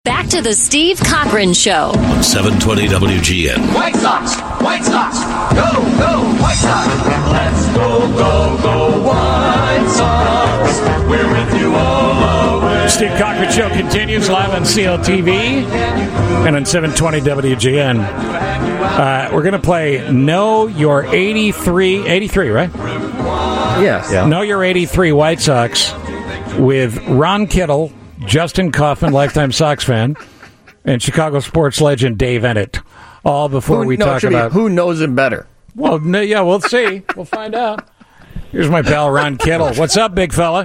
Back to the Steve Cochran Show. 720 WGN. White Sox! White Sox! Go, go, White Sox! Let's go, go, go, White Sox! We're with you all the way. Steve Cochran Show continues live on CLTV and on 720 WGN. We're going to play Know Your 83, right? Yes. Yeah. Know Your 83 White Sox with Ron Kittle, Justin Kaufman, lifetime Sox fan, and Chicago sports legend Dave Ennett. All before we talk about who knows him better. Well, yeah, we'll see. We'll find out. Here's my pal Ron Kittle. What's up, big fella?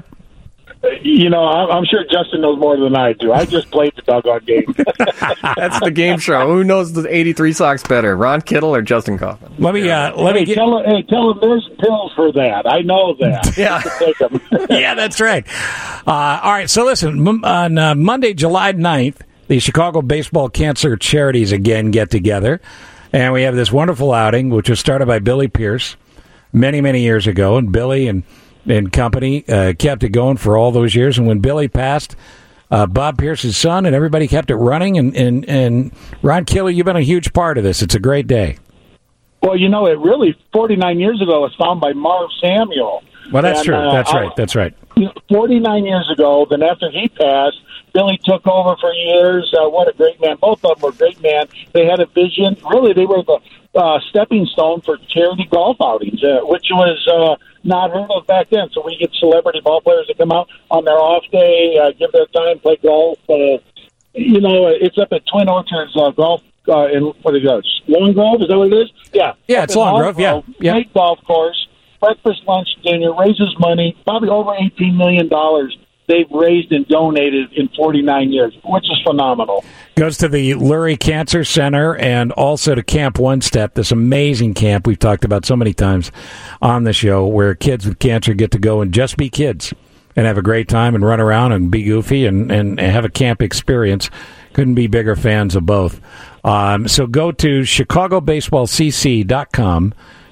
You know, I'm sure Justin knows more than I do. I just played the doggone game. That's the game show. Who knows the 83 Sox better, Ron Kittle or Justin Kaufman? Let me tell him there's pills for that. I know that. Yeah. Take them. Yeah, that's right. All right, so listen, on Monday, July 9th, the Chicago Baseball Cancer Charities again get together, and we have this wonderful outing, which was started by Billy Pierce many, many years ago, and Billy and company kept it going for all those years. And when Billy passed, Bob Pierce's son and everybody kept it running. And Ron Kittle, you've been a huge part of this. It's a great day. Well, you know, it really 49 years ago was found by Marv Samuel. Well, that's true. That's right. 49 years ago, then after he passed, Billy took over for years. What a great man. Both of them were great men. They had a vision. Really, they were the stepping stone for charity golf outings, which was not heard of back then. So we get celebrity ball players that come out on their off day, give their time, play golf. You know, it's up at Twin Orchards Golf in, what is it, Long Grove? Is that what it is? Yeah. Yeah, it's Long Grove, yeah. Great golf course, breakfast, lunch, dinner, raises money, probably over $18 million they've raised and donated in 49 years, which is phenomenal. Goes to the Lurie Cancer Center and also to Camp One Step, this amazing camp we've talked about so many times on the show, where kids with cancer get to go and just be kids and have a great time and run around and be goofy and have a camp experience. Couldn't be bigger fans of both. So go to ChicagoBaseballCC.com,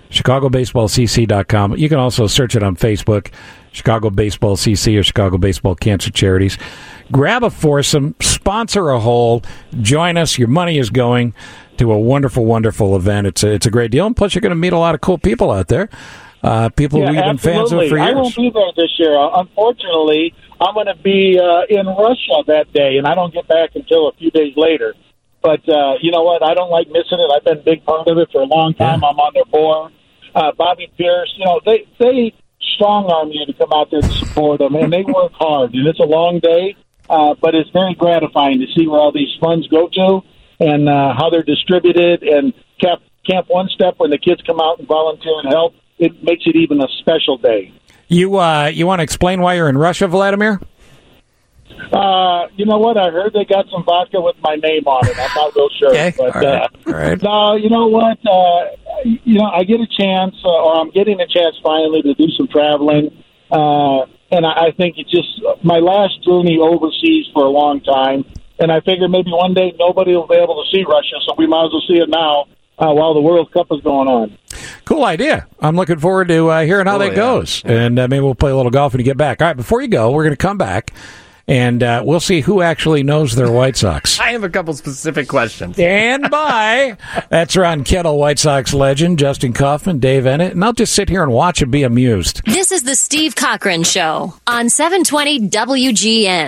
ChicagoBaseballCC.com. You can also search it on Facebook, Chicago Baseball CC or Chicago Baseball Cancer Charities. Grab a foursome, sponsor a hole, join us. Your money is going to a wonderful, wonderful event. It's a great deal, and plus you're going to meet a lot of cool people out there. People we've been fans of for years. I won't be there this year. Unfortunately, I'm going to be in Russia that day, and I don't get back until a few days later. But you know what? I don't like missing it. I've been a big part of it for a long time. Yeah. I'm on their board. Bobby Pierce, you know, they strong-arm you to come out there to support them, and they work hard. And it's a long day, but it's very gratifying to see where all these funds go to and how they're distributed. And Camp One Step, when the kids come out and volunteer and help, it makes it even a special day. You want to explain why you're in Russia, Vladimir? You know what? I heard they got some vodka with my name on it. I'm not real sure. Okay. But, all right. No, you know what? I get a chance, or I'm getting a chance finally to do some traveling. And I think it's just my last journey overseas for a long time. And I figure maybe one day nobody will be able to see Russia, so we might as well see it now while the World Cup is going on. Cool idea. I'm looking forward to hearing how that goes. And maybe we'll play a little golf when you get back. All right, before you go, we're going to come back. And we'll see who actually knows their White Sox. I have a couple specific questions. Stand by. That's Ron Kittle, White Sox legend, Justin Kaufman, Dave Ennett, and I'll just sit here and watch and be amused. This is the Steve Cochran Show on 720 WGN.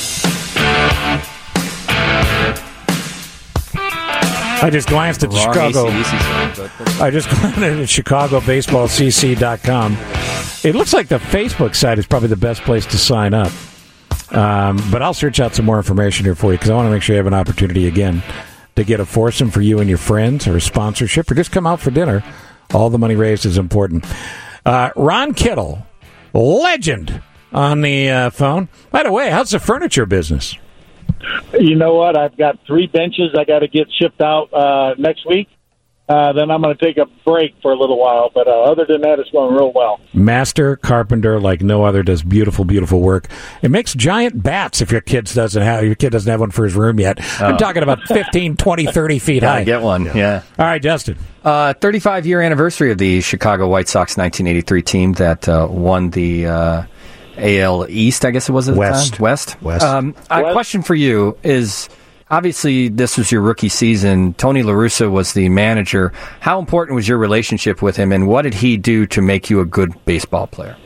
I just glanced at the Chicago. I just glanced at ChicagoBaseballCC.com. It looks like the Facebook site is probably the best place to sign up. But I'll search out some more information here for you because I want to make sure you have an opportunity again to get a foursome for you and your friends or a sponsorship or just come out for dinner. All the money raised is important. Ron Kittle, legend, on the phone. By the way, how's the furniture business? You know what? I've got 3 benches I got to get shipped out next week. Then I'm going to take a break for a little while. But other than that, it's going real well. Master carpenter like no other, does beautiful, beautiful work. It makes giant bats if your kid doesn't have one for his room yet. Oh. I'm talking about 15, 20, 30 feet high. Get one, yeah. All right, Justin. 35-year anniversary of the Chicago White Sox 1983 team that won the AL East, I guess it was at the time? West. A question for you is, Obviously, this was your rookie season. Tony La Russa was the manager. How important was your relationship with him, and what did he do to make you a good baseball player?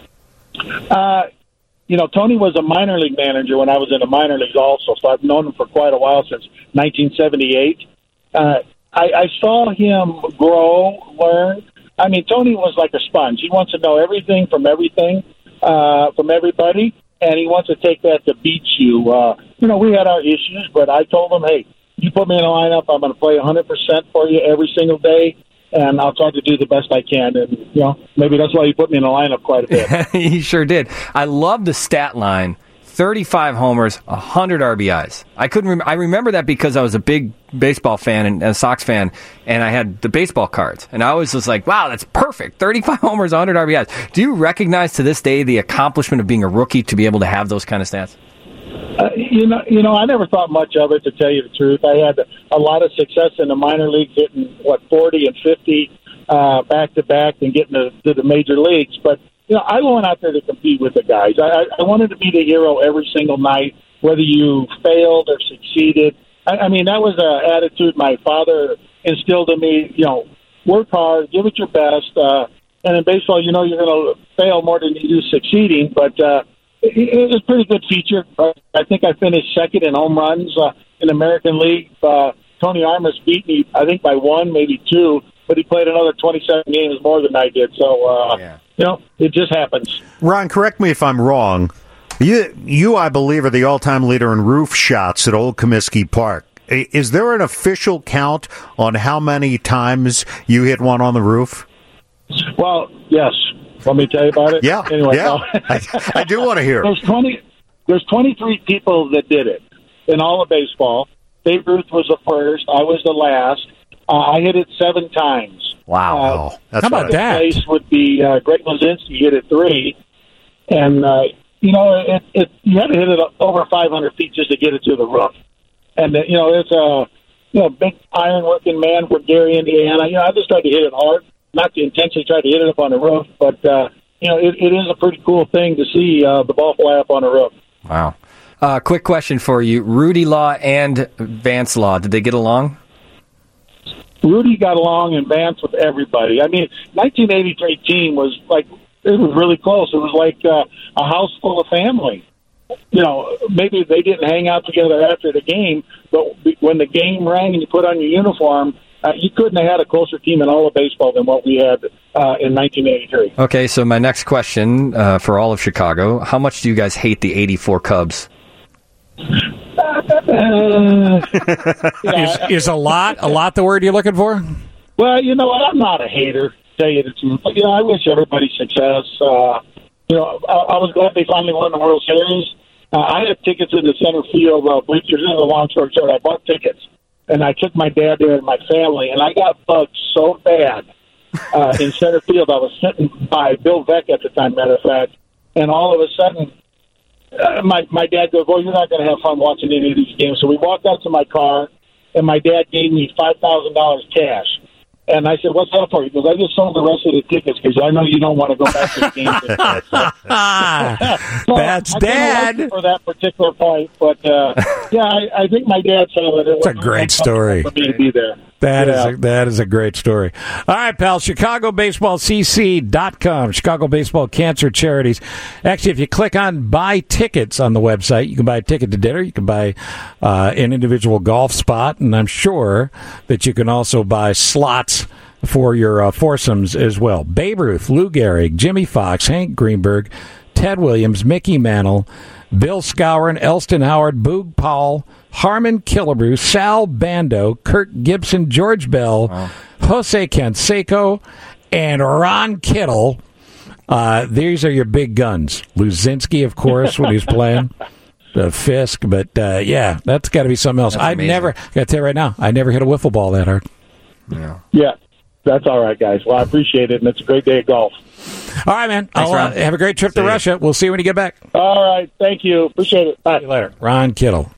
Tony was a minor league manager when I was in the minor leagues also, so I've known him for quite a while, since 1978. I saw him grow, learn. I mean, Tony was like a sponge. He wants to know everything from everybody, and he wants to take that to beat you. We had our issues, but I told him, hey, you put me in a lineup, I'm going to play 100% for you every single day, and I'll try to do the best I can. And, maybe that's why he put me in a lineup quite a bit. He sure did. I love the stat line. 35 homers, 100 RBIs. I remember that because I was a big baseball fan and a Sox fan, and I had the baseball cards. And I was just like, wow, that's perfect. 35 homers, 100 RBIs. Do you recognize to this day the accomplishment of being a rookie to be able to have those kind of stats? I never thought much of it, to tell you the truth. I had a lot of success in the minor leagues, hitting 40 and 50 back to back, and getting to the major leagues. But I went out there to compete with the guys. I wanted to be the hero every single night, whether you failed or succeeded. I mean, that was an attitude my father instilled in me. Work hard, give it your best. And in baseball, you're going to fail more than you do succeeding. But it was a pretty good feature. I think I finished second in home runs in the American League. Tony Armas beat me, I think, by 1, maybe 2, but he played another 27 games more than I did. So, it just happens. Ron, correct me if I'm wrong. You, I believe, are the all-time leader in roof shots at Old Comiskey Park. Is there an official count on how many times you hit one on the roof? Well, yes. Want me to tell you about it? Yeah. Anyway, yeah. I do want to hear. There's 23 people that did it in all of baseball. Babe Ruth was the first. I was the last. I hit it 7 times. Wow. How about that? Place would be Greg Luzinski hit it 3. And, you had to hit it over 500 feet just to get it to the roof. And, it's a big iron-working man from Gary, Indiana. I just tried to hit it hard, not to intentionally try to hit it up on the roof. But, it is a pretty cool thing to see the ball fly up on the roof. Wow. Quick question for you. Rudy Law and Vance Law, did they get along? Rudy got along and Vance with everybody. I mean, 1983 team was it was really close. It was like a house full of family. Maybe they didn't hang out together after the game, but when the game rang and you put on your uniform, you couldn't have had a closer team in all of baseball than what we had in 1983. Okay, so my next question for all of Chicago, how much do you guys hate the 84 Cubs? Is a lot the word you're looking for? Well, you know what? I'm not a hater, to tell you the truth. But, I wish everybody success. I was glad they finally won the World Series. I had tickets in the center field bleachers. In the long story short, I bought tickets, and I took my dad there and my family, and I got bugged so bad in center field. I was sitting by Bill Veeck at the time, matter of fact, and all of a sudden, my dad goes, well, you're not going to have fun watching any of these games. So we walked out to my car, and my dad gave me $5,000 cash. And I said, what's that for? He goes, I just sold the rest of the tickets because I know you don't want to go back to the game. That's Dad. For that particular point. But, I think my dad said that it was a great story for me to be there. That is a great story. All right, pal. ChicagoBaseballCC.com. Chicago Baseball Cancer Charities. Actually, if you click on Buy Tickets on the website, you can buy a ticket to dinner. You can buy an individual golf spot. And I'm sure that you can also buy slots for your foursomes as well. Babe Ruth, Lou Gehrig, Jimmy Fox, Hank Greenberg, Ted Williams, Mickey Mantle, Bill Skowron, Elston Howard, Boog Powell, Harmon Killebrew, Sal Bando, Kirk Gibson, George Bell, Jose Canseco, and Ron Kittle. These are your big guns. Luzinski, of course, when he's playing. The Fisk, but that's got to be something else. I got to tell you right now, I never hit a wiffle ball that hard. Yeah, that's all right, guys. Well, I appreciate it, and it's a great day of golf. All right, man. Thanks, Ron. Have a great trip to Russia. We'll see you when you get back. All right. Thank you. Appreciate it. Bye. See you later. Ron Kittle.